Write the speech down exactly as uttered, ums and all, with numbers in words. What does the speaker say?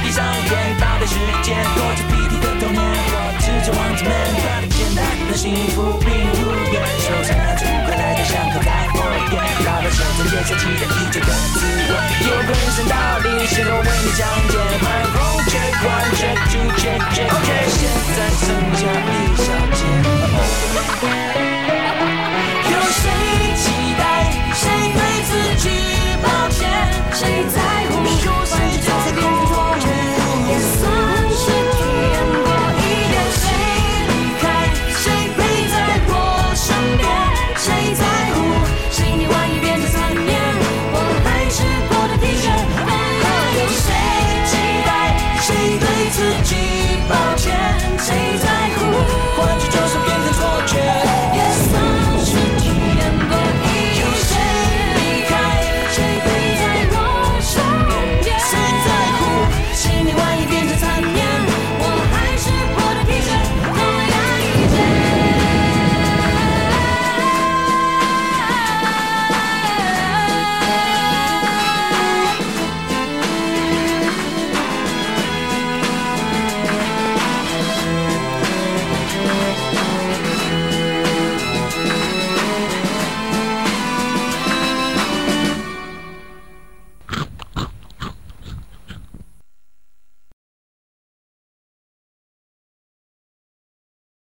闭上眼，倒退时间，过着鼻涕的童年，我只着王子们过得简单的幸福并不远，手上拿着五块来的香口在火焰，老的手在接下期待已久的滋味，有个人生道理是我为你讲解 My phone check one check two check check OK 现在剩下一小节有谁期待谁对自己抱歉谁在